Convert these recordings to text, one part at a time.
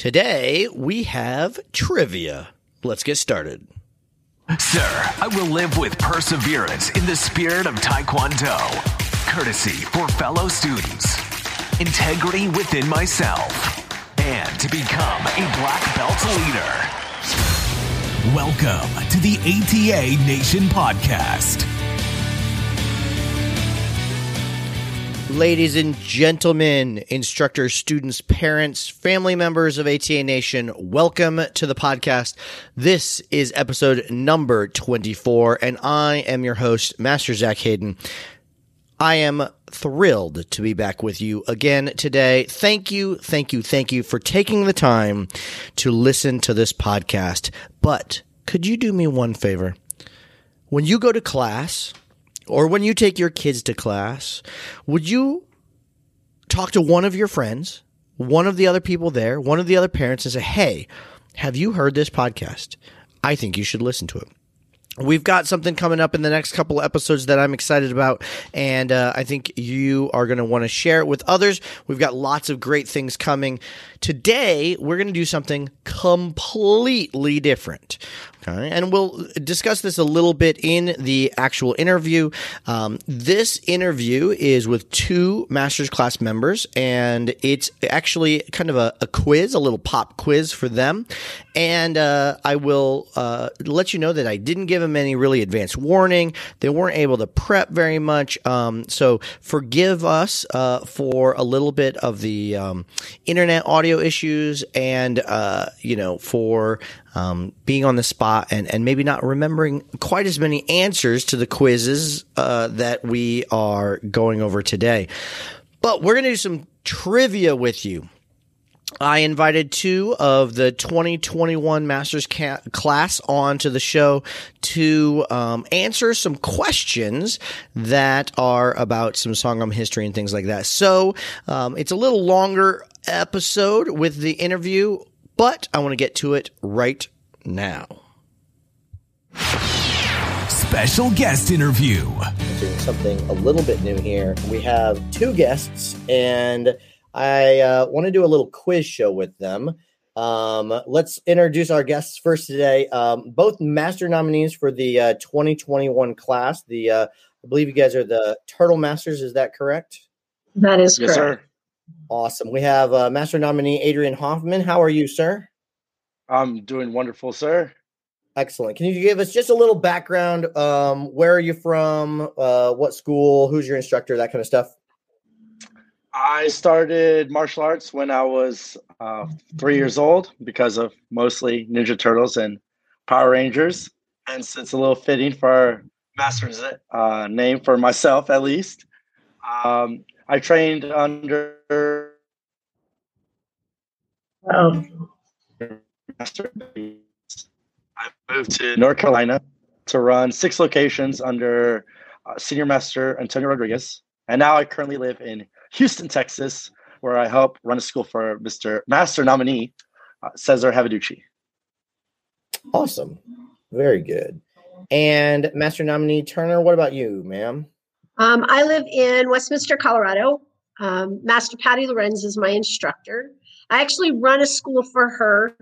Today, we have trivia. Let's get started. Sir, I will live with perseverance in the spirit of Taekwondo. Courtesy for fellow students. Integrity within myself. And to become a black belt leader. Welcome to the ATA Nation Podcast. Ladies and gentlemen, instructors, students, parents, family members of ATA Nation, welcome to the podcast. This is episode number 24, and I am your host, Master Zach Hayden. I am thrilled to be back with you again today. Thank you for taking the time to listen to this podcast. But could you do me one favor? When you go to class, or when you take your kids to class, would you talk to one of your friends, one of the other people there, one of the other parents, and say, hey, have you heard this podcast? I think you should listen to it. We've got something coming up in the next couple of episodes that I'm excited about, and I think you are going to want to share it with others. We've got lots of great things coming. Today, we're going to do something completely different. Okay, and we'll discuss this a little bit in the actual interview. This interview is with two master's class members, and it's actually kind of a quiz, a little pop quiz for them. And I will let you know that I didn't give them any really advanced warning. They weren't able to prep very much. So forgive us for a little bit of the internet audio issues and, for being on the spot and maybe not remembering quite as many answers to the quizzes that we are going over today. But we're going to do some trivia with you. I invited two of the 2021 Masters class onto the show to answer some questions that are about some Sangam history and things like that. So it's a little longer episode with the interview, but I want to get to it right now. Special guest interview. Doing something a little bit new here. We have two guests, and I want to do a little quiz show with them. Let's introduce our guests first today. Both master nominees for the 2021 class. I believe you guys are the Turtle Masters. Is that correct? That is correct. Yes, sir. Awesome. We have master nominee Adrian Hoffman. How are you, sir? I'm doing wonderful, sir. Excellent. Can you give us just a little background? Where are you from? What school? Who's your instructor? That kind of stuff. I started martial arts when I was 3 years old because of mostly Ninja Turtles and Power Rangers. Hence, it's a little fitting for our master's name for myself, at least. I trained under Master. I moved to North Carolina to run 6 locations under Senior Master Antonio Rodriguez. And now I currently live in Houston, Texas, where I help run a school for Mr. Master nominee Cesar Havaducci. Awesome. Very good. And Master nominee Turner, what about you, ma'am? I live in Westminster, Colorado. Master Patty Lorenz is my instructor. I actually run a school for her.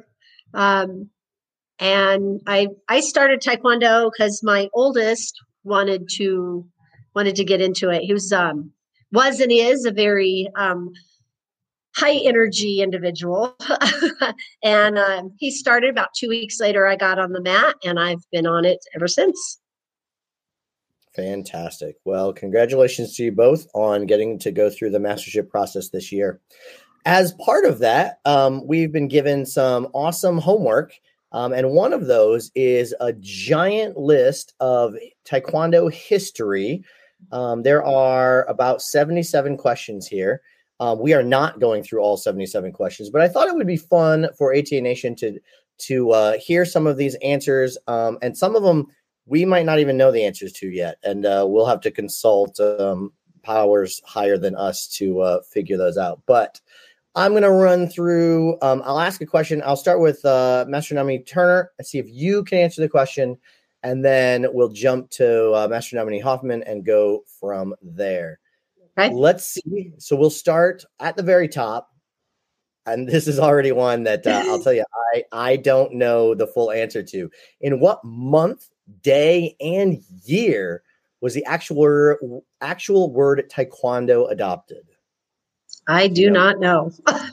And I started Taekwondo because my oldest wanted to get into it. He was and is a very high energy individual. And he started about 2 weeks later. I got on the mat and I've been on it ever since. Fantastic. Well, congratulations to you both on getting to go through the mastership process this year. As part of that, we've been given some awesome homework. And one of those is a giant list of Taekwondo history. There are about 77 questions here. We are not going through all 77 questions, but I thought it would be fun for ATA Nation to hear some of these answers. And some of them we might not even know the answers to yet. And we'll have to consult powers higher than us to figure those out. But I'm going to run through. I'll ask a question. I'll start with Master nominee Turner and see if you can answer the question. And then we'll jump to Master nominee Hoffman and go from there. Okay. Let's see. So we'll start at the very top. and this is already one that I'll tell you, I don't know the full answer to. In what month, day, and year was the actual word taekwondo adopted? I do not know.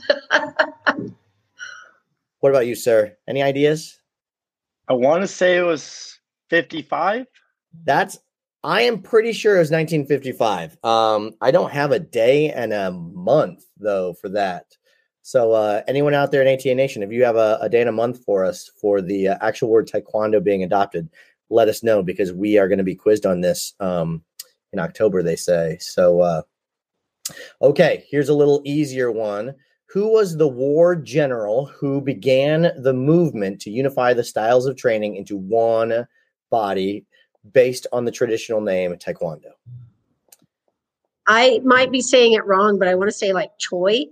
What about you, sir? Any ideas? I want to say it was 55. I am pretty sure it was 1955. I don't have a day and a month though for that. So anyone out there in ATA Nation, if you have a day and a month for us for the actual word taekwondo being adopted, let us know, because we are going to be quizzed on this in October, they say. So, okay, here's a little easier one. Who was the war general who began the movement to unify the styles of training into one body based on the traditional name taekwondo? I might be saying it wrong, but I want to say like Choi.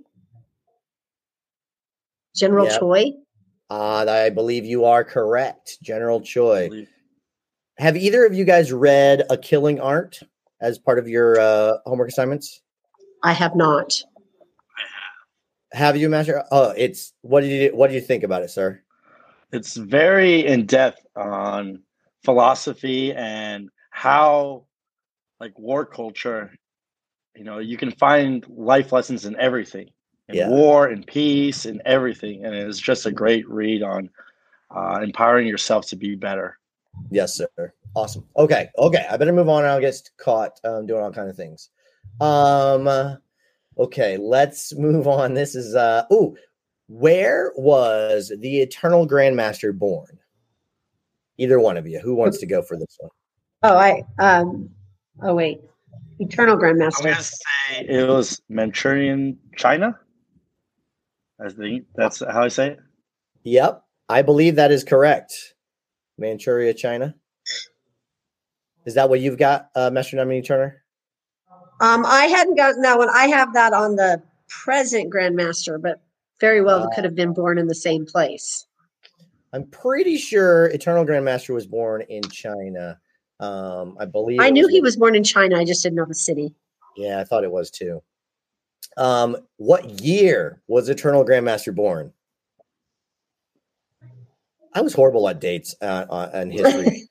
General Choi. I believe you are correct. General Choi. Have either of you guys read A Killing Art as part of your homework assignments? I have not. Have you, Master? Oh, what do you think about it, sir? It's very in depth on philosophy and how, like, war culture, you can find life lessons in everything, in war and peace and everything. And it's just a great read on empowering yourself to be better. Yes, sir. Awesome. Okay. I better move on, or I'll get caught doing all kinds of things. Okay, let's move on. This is where was the Eternal Grandmaster born? Either one of you. Who wants to go for this one? Wait. Eternal Grandmaster. I'm gonna say it was Manchurian, China. I think that's how I say it. Yep, I believe that is correct. Manchuria, China. Is that what you've got, Master Nominee Turner? I hadn't gotten that one. I have that on the present Grandmaster, but very well could have been born in the same place. I'm pretty sure Eternal Grandmaster was born in China. I believe. I knew he was born in China. I just didn't know the city. Yeah, I thought it was too. What year was Eternal Grandmaster born? I was horrible at dates and history.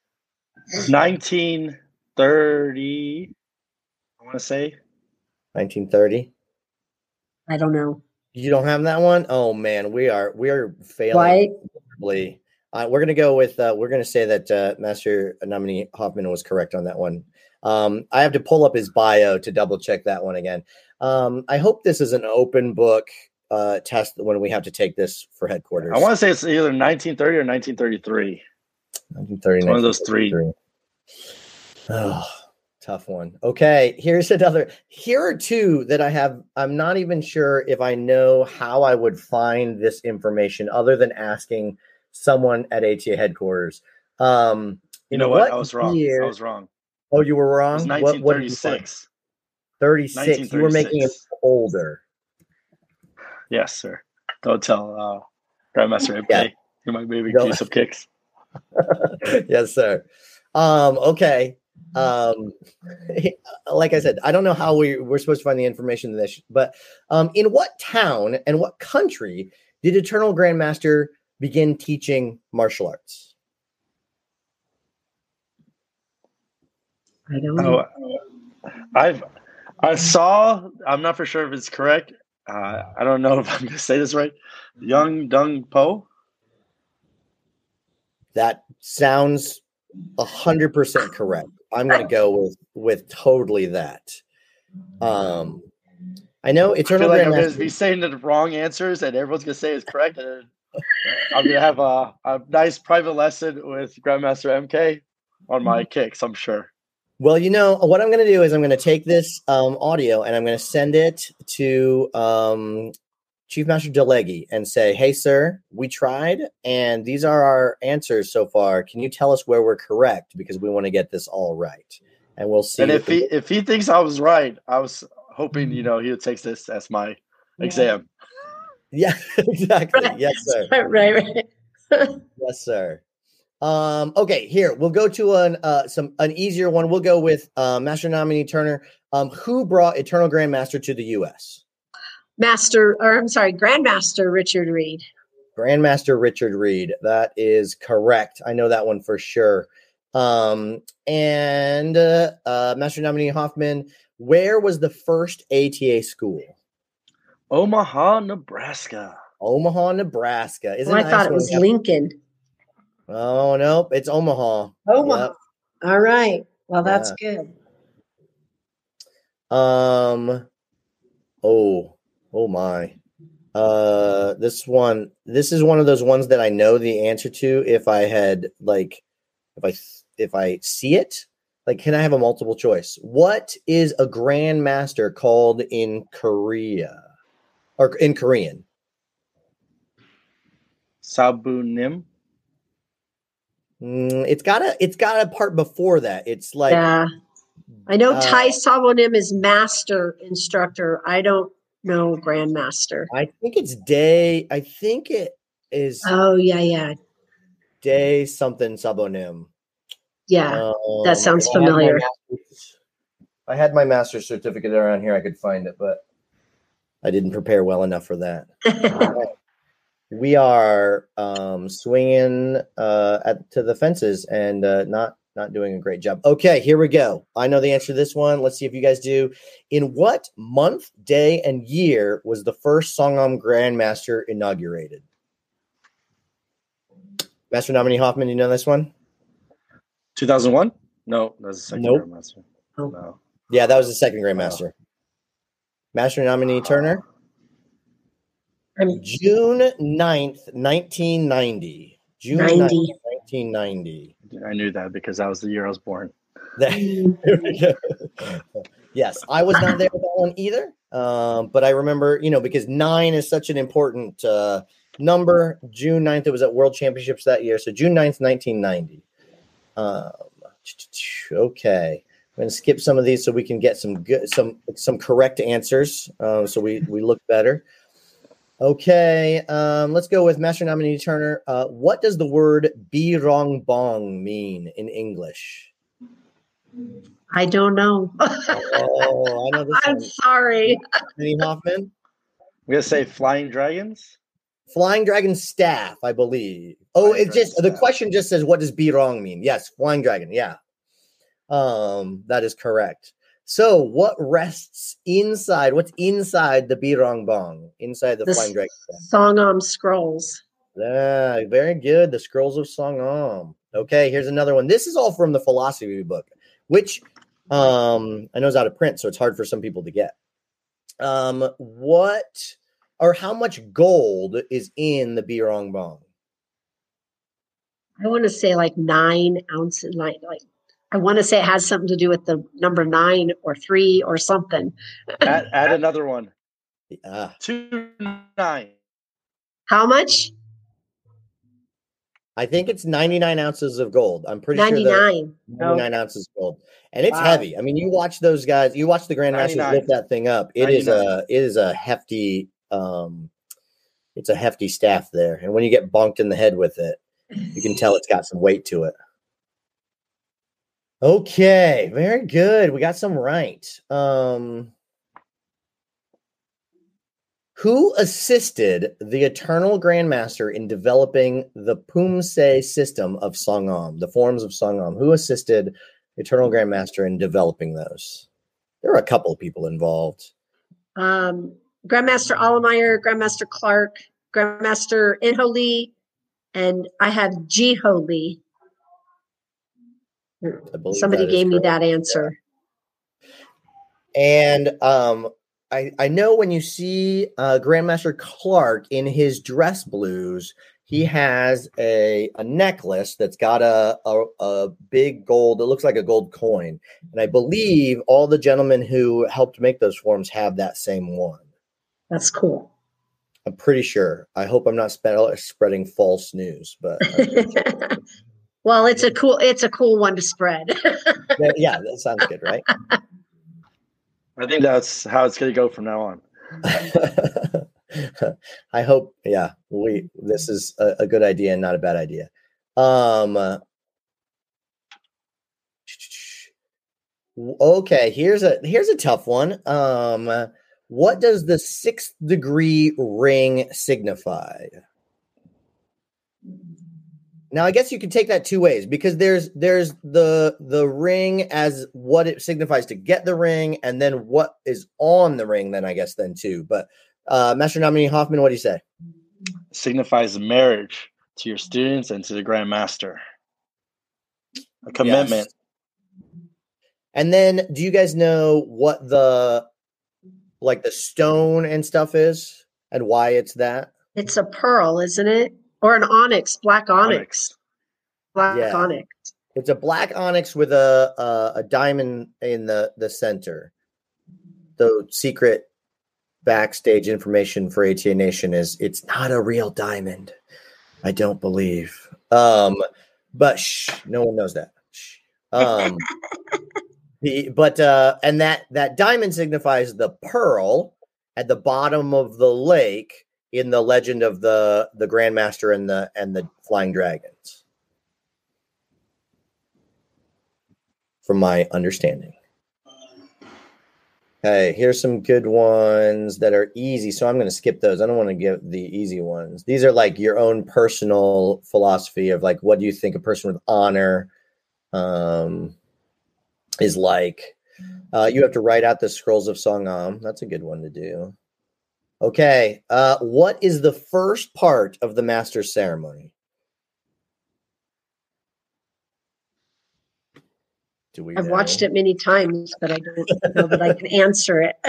1930. I want to say 1930. I don't know. You don't have that one? Oh man, we are failing. We're gonna go with we're gonna say that Master Nominee Hoffman was correct on that one. I have to pull up his bio to double check that one again. I hope this is an open book test when we have to take this for headquarters. I want to say it's either 1930 or 1933. 1930. One of those three. Oh, tough one. Okay, here's another. Here are two that I have. I'm not even sure if I know how I would find this information other than asking someone at ATA headquarters. You know what? I was wrong. I was wrong. Oh, you were wrong? It was 1936. 36. You were making it older. Yes, sir. Don't tell Grandmaster MK. Yeah. He might maybe give you some kicks. Yes, sir. Okay. Like I said, I don't know how we're supposed to find the information in this, but in what town and what country did Eternal Grandmaster begin teaching martial arts? I don't know. I saw, I'm not for sure if it's correct. I don't know if I'm going to say this right. Young Dung Po. That sounds 100% correct. I'm going to go with totally that. I know Eternal Grandmaster. I'm going to be saying the wrong answers, and everyone's going to say it's correct. And I'm going to have a nice private lesson with Grandmaster MK on my kicks, I'm sure. Well, you know, what I'm going to do is I'm going to take this audio and I'm going to send it to Chief Master DeLeggy and say, hey, sir, we tried, and these are our answers so far. Can you tell us where we're correct? Because we want to get this all right. And we'll see. And if he thinks I was right, I was hoping, he would take this as my exam. Yeah, exactly. Right. Yes, sir. Right. Yes, sir. Okay, here we'll go to an easier one. We'll go with Master Nominee Turner. Who brought Eternal Grandmaster to the U.S.? Grandmaster Richard Reed. Grandmaster Richard Reed. That is correct. I know that one for sure. Master nominee Hoffman, where was the first ATA school? Omaha, Nebraska. Omaha, Nebraska. I thought it was Lincoln. Oh, no, it's Omaha. Omaha. Yep. All right. Well, that's good. Oh my. This is one of those ones that I know the answer to if I see it. Like, can I have a multiple choice? What is a grandmaster called in Korea or in Korean? Sabunim. It's got a part before that. It's like, I know Tai Sabonim is master instructor. I don't know grandmaster. I think it's Day. I think it is. Oh yeah. Day something Sabonim. Yeah, that sounds familiar. I had my master's certificate around here. I could find it, but I didn't prepare well enough for that. We are swinging to the fences and not doing a great job. Okay, here we go. I know the answer to this one. Let's see if you guys do. In what month, day, and year was the first Songam Grandmaster inaugurated? Master nominee Hoffman, you know this one? 2001? No, that was the second Grandmaster. Oh. No. Yeah, that was the second Grandmaster. Master nominee Turner? June 9th, 1990. June 9th, 1990. I knew that because that was the year I was born. Yes, I was not there for that one either. But I remember, because 9 is such an important number. June 9th, it was at World Championships that year. So June 9th, 1990. Okay. I'm going to skip some of these so we can get some correct answers. So we look better. Okay. Let's go with Master nominee Turner. What does the word birongbong mean in English? I don't know. I know this. I'm sorry. Anthony Hoffman? I'm going to say flying dragons. Flying dragon staff, I believe. The question just says, what does birong mean? Yes, flying dragon. Yeah. That is correct. So what rests inside? What's inside the birong bong? Inside the flying dragon staff? Songam scrolls. Yeah, very good. The scrolls of Songam. Okay, here's another one. This is all from the philosophy book, which I know is out of print, so it's hard for some people to get. How much gold is in the birong bong? I want to say like 9 ounces. Like I want to say it has something to do with the number 9 or 3 or something. Add another one. 29. How much? I think it's 99 ounces of gold. I'm pretty 99. Sure 99 ounces of gold. And it's heavy. I mean, you watch those guys, you watch the Grandmasters lift that thing up. It is a hefty it's a hefty staff there. And when you get bonked in the head with it, you can tell it's got some weight to it. Okay, very good. We got some right. Who assisted the Eternal Grandmaster in developing the Pumse system of Songam, the forms of Songam? Who assisted Eternal Grandmaster in developing those? There are a couple of people involved. Grandmaster Allemeyer, Grandmaster Clark, Grandmaster Inho Lee, and I have Jiho Lee. Somebody gave me that answer. And I know when you see Grandmaster Clark in his dress blues, he has a necklace that's got a big gold, it looks like a gold coin. And I believe all the gentlemen who helped make those forms have that same one. That's cool. I'm pretty sure. I hope I'm not spreading false news, but well, it's a cool one to spread. Yeah, that sounds good, right? I think that's how it's going to go from now on. I hope, yeah, this is a good idea and not a bad idea. Okay, here's a tough one. What does the 6th degree ring signify? Now, I guess you could take that two ways, because there's the ring as what it signifies to get the ring, and then what is on the ring, then I guess then too. But Master Nominee Hoffman, what do you say? Signifies marriage to your students and to the Grand Master. A commitment. Yes. And then, do you guys know what the stone and stuff is, and why it's that? It's a pearl, isn't it? Or an onyx, black onyx. Black onyx. It's a black onyx with a diamond in the center. The secret backstage information for ATA Nation is it's not a real diamond. I don't believe. But no one knows that. And that diamond signifies the pearl at the bottom of the lake in the legend of the Grandmaster and the Flying Dragons, from my understanding. Okay, here's some good ones that are easy, so I'm going to skip those. I don't want to give the easy ones. These are like your own personal philosophy of like, what do you think a person with honor is like? You have to write out the Scrolls of Songam. That's a good one to do. Okay, what is the first part of the Master's ceremony? I've watched it many times, but I don't know that I can answer it.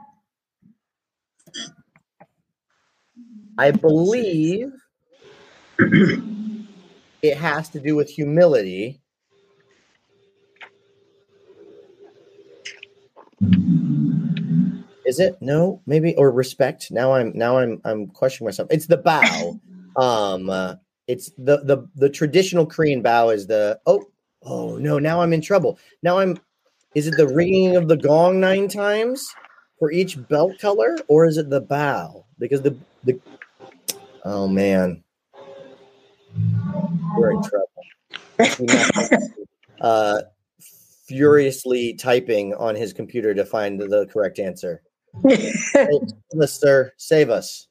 I believe it has to do with humility. Is it? No, maybe, or respect. Now I'm questioning myself. It's the bow. It's the traditional Korean bow is the oh no, now I'm in trouble. Is it the ringing of the gong 9 times for each belt color, or is it the bow? Because oh man, we're in trouble. Furiously typing on his computer to find the correct answer. Sir, save us.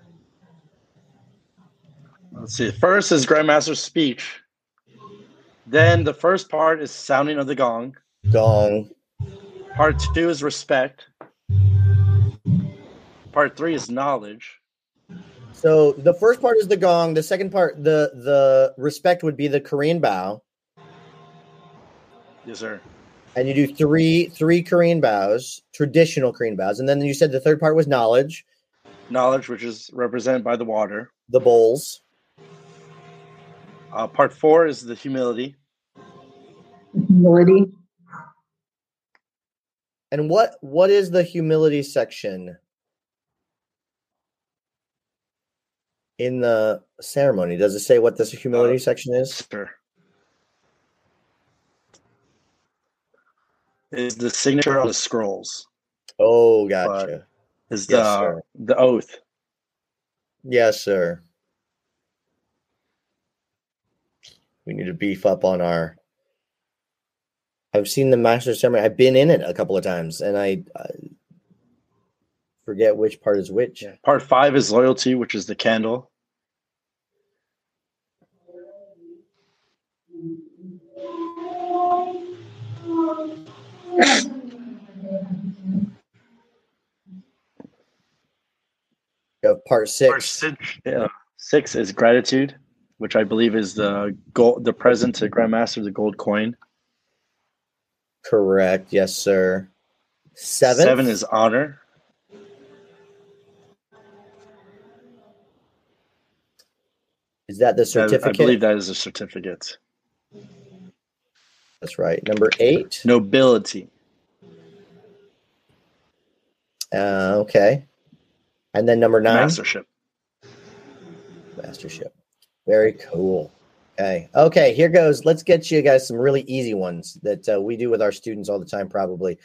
Let's see. First is Grandmaster's speech. Then the first part is sounding of the gong. Gong. Part 2 is respect. Part 3 is knowledge. So the first part is the gong. The second part, the respect, would be the Korean bow. Yes, sir. And you do three Korean bows, traditional Korean bows. And then you said the third part was knowledge. Knowledge, which is represented by the water. The bowls. Part 4 is the humility. Humility. And what is the humility section in the ceremony? Does it say what this humility section is? Sure. Is the signature on the scrolls. Oh, gotcha. Is the oath. Yes, sir. We need to beef up on I've seen the Master Ceremony. I've been in it a couple of times, and I forget which part is which. Yeah. Part 5 is loyalty, which is the candle. Part 6. Part 6, yeah. 6 is gratitude, which I believe is the present to Grandmaster, the gold coin. Correct. Yes, sir. 7 is honor. Is that the certificate? I believe that is a certificate. That's right. Number 8. Nobility. Okay. And then number 9. Mastership. Very cool. Okay, here goes. Let's get you guys some really easy ones that we do with our students all the time, probably.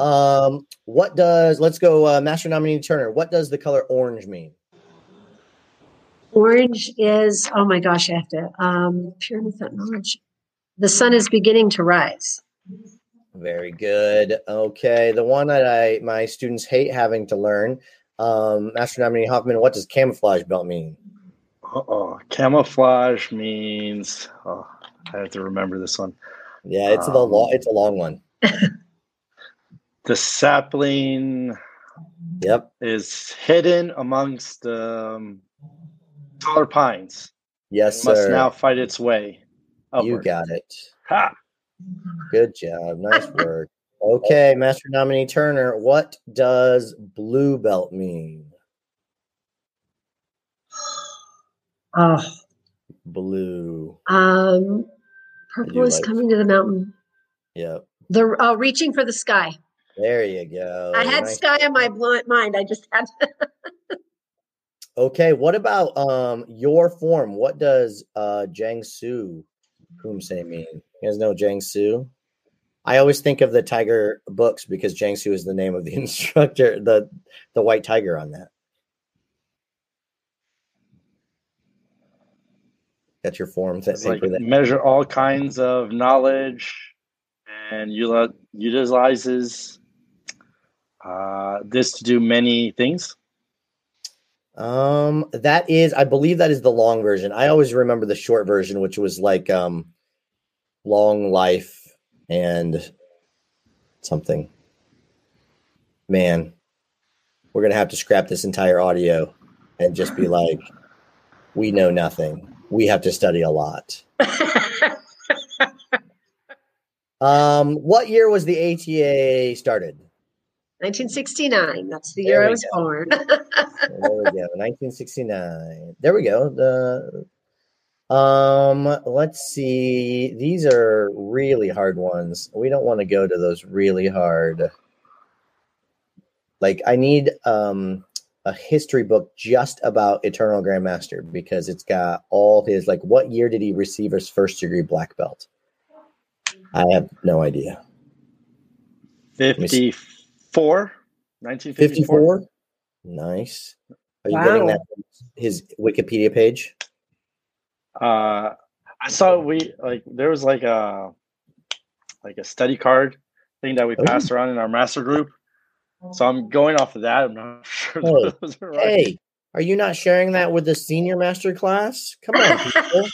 Let's go, Master Nominee Turner. What does the color orange mean? Orange is, oh my gosh, I have to, pure without knowledge. The sun is beginning to rise. Very good. Okay, the one that my students hate having to learn. Master Nominee Hoffman, what does camouflage belt mean? Camouflage means. Oh, I have to remember this one. Yeah, it's a long one. The sapling. Yep. Is hidden amongst taller pines. Yes, it must sir. now fight its way upward. You got it. Ha! Good job. Nice work. Okay, Master Nominee Turner, what does blue belt mean? Oh, Blue. purple is coming to the mountain. Yep. The reaching for the sky. There you go. I had sky on my mind. I just had to. Okay, what about your form? What does Jiangsu Kumse mean? You guys know Jiangsu? I always think of the tiger books because Jiangsu is the name of the instructor, the white tiger on that. That's your form. It's like measure all kinds of knowledge and utilizes this to do many things. That is, I believe that is the long version. I always remember the short version, which was like long life and something. Man, we're gonna have to scrap this entire audio and just be like, we know nothing. We have to study a lot. What year was the ATA started? 1969. That's the year I was born. There we go. 1969. There we go. Let's see. These are really hard ones. We don't want to go to those really hard. Like I need a history book just about Eternal Grandmaster because it's got all his, like, what year did he receive his first degree black belt? I have no idea. 1954. Nice. Are you getting that from his Wikipedia page? I saw there was like a study card thing that we passed around in our master group. So I'm going off of that. I'm not sure those are right. Hey, are you not sharing that with the senior master class? Come on, people.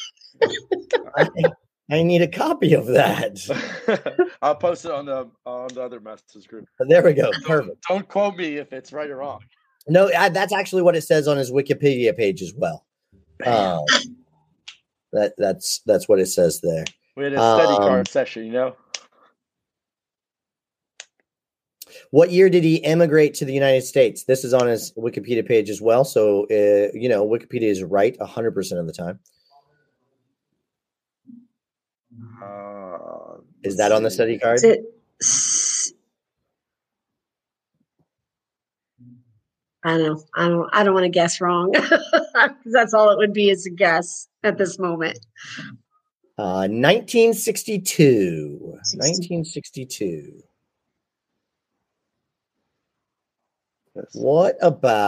I need a copy of that. I'll post it on the other masters group. There we go. Perfect. Don't quote me if it's right or wrong. No, that's actually what it says on his Wikipedia page as well. That's what it says there. We had a study card session, you know. What year did he immigrate to the United States? This is on his Wikipedia page as well. So, Wikipedia is right 100% of the time. Is that on the study card? I don't know. I don't want to guess wrong. That's all it would be is a guess at this moment. 1962. 1962. What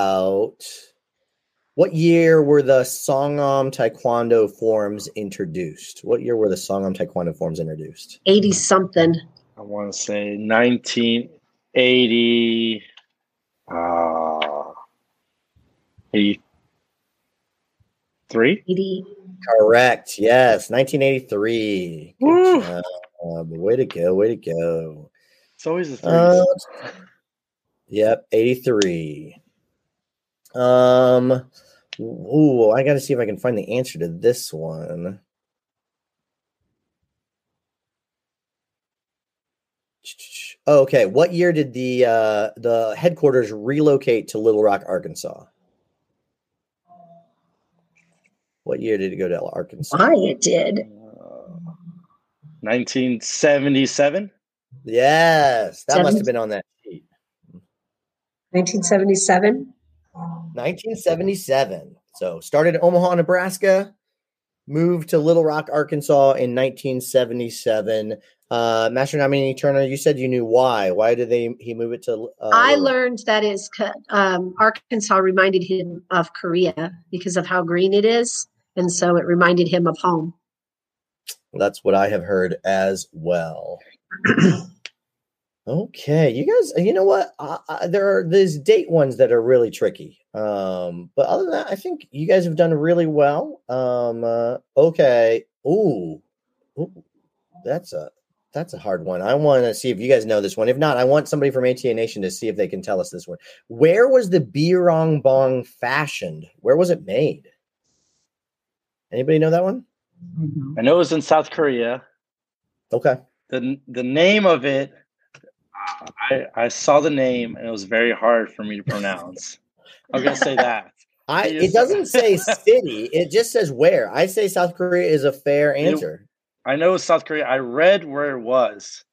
year were the Songam Taekwondo forms introduced? What year were the Songam Taekwondo forms introduced? 80-something. I want to say 1980. 83? 80. Correct. Yes, 1983. Good job. Way to go. Way to go. It's always the threes. Yep, 83. I got to see if I can find the answer to this one. Okay, what year did the headquarters relocate to Little Rock, Arkansas? What year did it go to Arkansas? Why it did. 1977? Yes, that must have been on that sheet. 1977? 1977. So started in Omaha, Nebraska, moved to Little Rock, Arkansas in 1977. Master Nominee Turner, you said you knew why. Why did he move it to I learned that is Arkansas reminded him of Korea because of how green it is. And so it reminded him of home. That's what I have heard as well. Okay, you guys, you know what? There are these date ones that are really tricky. But other than that, I think you guys have done really well. Okay. Ooh, that's a hard one. I want to see if you guys know this one. If not, I want somebody from ATA Nation to see if they can tell us this one. Where was the Birong Bong fashioned? Where was it made? Anybody know that one? I know it was in South Korea. Okay. The name of it, I saw the name and it was very hard for me to pronounce. I'm gonna say that. It doesn't say city. It just says where. I say South Korea is a fair answer. I know it's South Korea. I read where it was.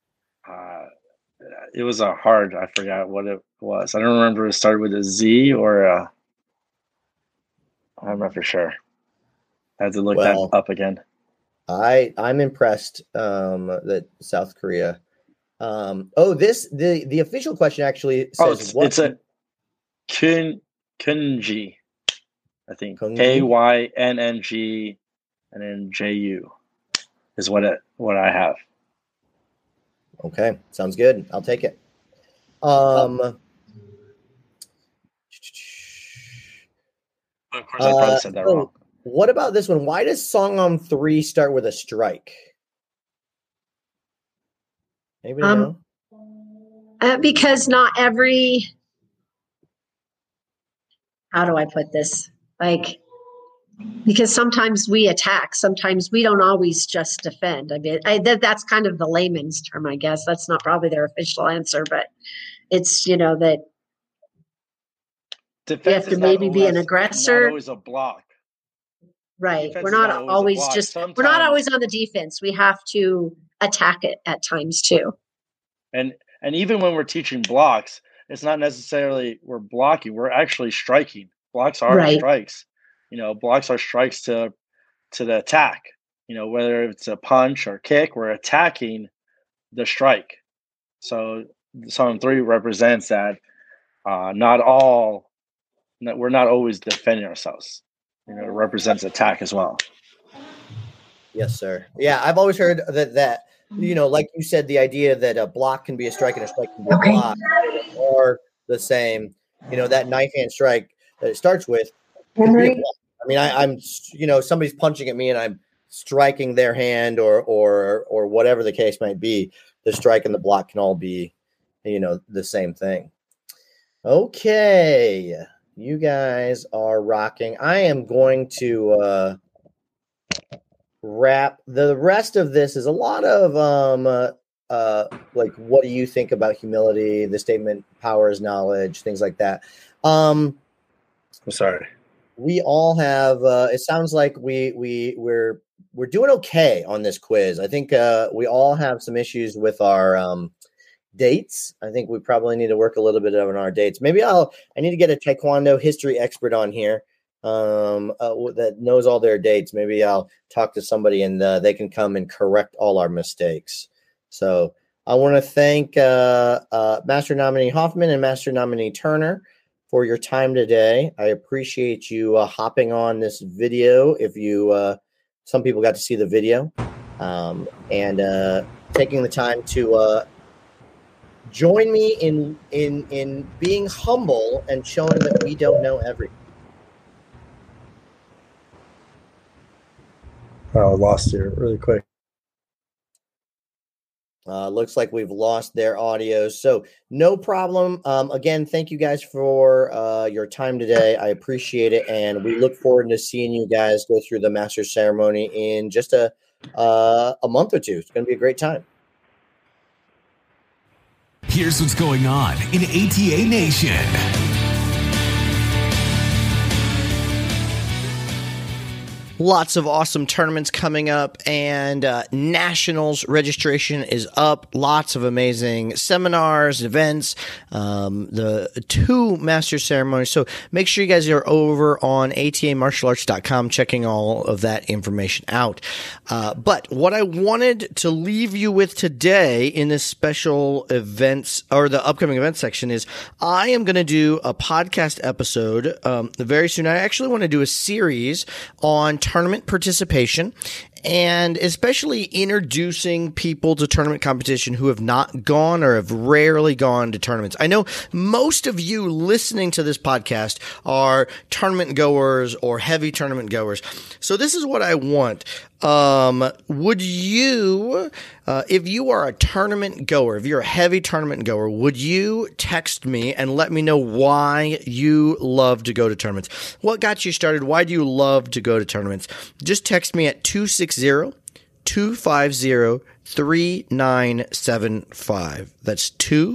It was I forgot what it was. I don't remember if it started with a Z or I'm not for sure. I have to look that up again. I'm impressed that South Korea. The official question actually says it's a Kunji, I think. KYNNG and then JU is what I have. Okay, sounds good. I'll take it. Of course, I probably said that wrong. What about this one? Why does Songam 3 start with a strike? Anybody know? Because not every. How do I put this? Because sometimes we attack, sometimes we don't always just defend. I mean, that's kind of the layman's term, I guess. That's not probably their official answer, but it's, that defense you have to maybe be an aggressor. Not always a block. Right. Defense we're not always we're not always on the defense. We have to attack it at times too. And even when we're teaching blocks, it's not necessarily we're blocking, we're actually striking. Blocks are strikes. Blocks are strikes to the attack. Whether it's a punch or kick, we're attacking the strike. So Song 3 represents that we're not always defending ourselves. It represents attack as well. Yes, sir. Yeah, I've always heard that like you said, the idea that a block can be a strike and a strike can be a block are the same. That knife hand strike that it starts with can be a block. I mean, I'm somebody's punching at me and I'm striking their hand or whatever the case might be. The strike and the block can all be, the same thing. Okay. You guys are rocking. I am going to wrap. The rest of this is a lot of what do you think about humility, the statement power is knowledge, things like that. I'm sorry. We all have it sounds like we're doing okay on this quiz. I think we all have some issues with our dates. I think we probably need to work a little bit on our dates. Maybe I need to get a Taekwondo history expert on here that knows all their dates. Maybe I'll talk to somebody and they can come and correct all our mistakes. So I want to thank Master Nominee Hoffman and Master Nominee Turner for your time today. I appreciate you hopping on this video. If you, some people got to see the video and taking the time to join me in being humble and showing that we don't know everything. Oh, lost you really quick. Looks like we've lost their audio, so no problem. Again, thank you guys for your time today. I appreciate it, and we look forward to seeing you guys go through the Master Ceremony in just a month or two. It's going to be a great time. Here's what's going on in ATA Nation. Lots of awesome tournaments coming up, and Nationals registration is up. Lots of amazing seminars, events, the 2 master ceremonies. So make sure you guys are over on atamartialarts.com checking all of that information out. But what I wanted to leave you with today in this special events or the upcoming event section is I am going to do a podcast episode very soon. I actually want to do a series on tournament participation and especially introducing people to tournament competition who have not gone or have rarely gone to tournaments. I know most of you listening to this podcast are tournament goers or heavy tournament goers. So this is what I want. Would you, if you are a tournament goer, if you're a heavy tournament goer, would you text me and let me know why you love to go to tournaments? What got you started? Why do you love to go to tournaments? Just text me at 260-250-3975. That's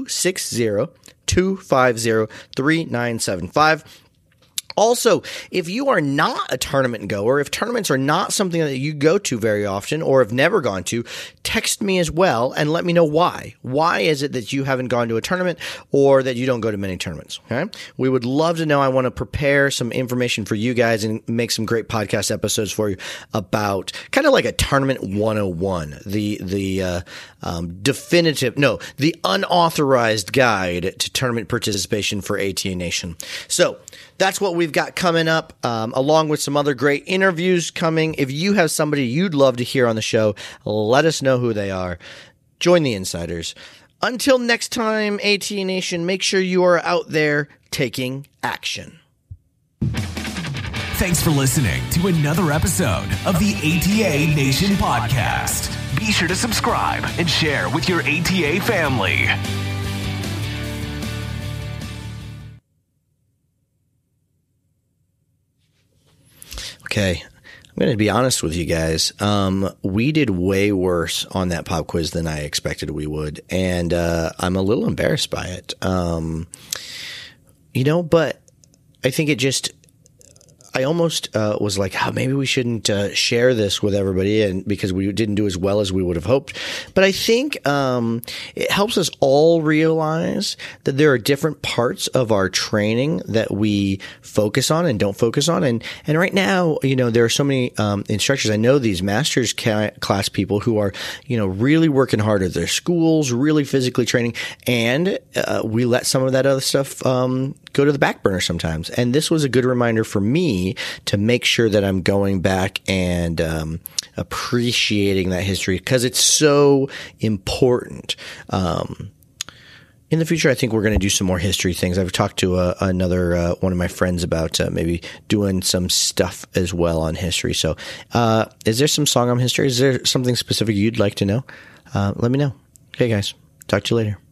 260-250-3975. Also, if you are not a tournament goer, if tournaments are not something that you go to very often or have never gone to, text me as well and let me know why. Why is it that you haven't gone to a tournament or that you don't go to many tournaments? Okay? We would love to know. I want to prepare some information for you guys and make some great podcast episodes for you about kind of like a tournament 101, the unauthorized guide to tournament participation for ATA Nation. So that's what we've got coming up, along with some other great interviews coming. If you have somebody you'd love to hear on the show, let us know who they are. Join the insiders. Until next time, ATA Nation, make sure you are out there taking action. Thanks for listening to another episode of the ATA Nation podcast. Be sure to subscribe and share with your ATA family. Okay, I'm going to be honest with you guys. We did way worse on that pop quiz than I expected we would, and I'm a little embarrassed by it. But I think it just – I almost was like, maybe we shouldn't share this with everybody, and because we didn't do as well as we would have hoped. But I think it helps us all realize that there are different parts of our training that we focus on and don't focus on. And right now, there are so many instructors. I know these master's class people who are, really working hard at their schools, really physically training, and we let some of that other stuff go to the back burner sometimes. And this was a good reminder for me to make sure that I'm going back and appreciating that history because it's so important. In the future, I think we're going to do some more history things. I've talked to another one of my friends about maybe doing some stuff as well on history. So is there some song on history? Is there something specific you'd like to know? Let me know. Okay, guys. Talk to you later.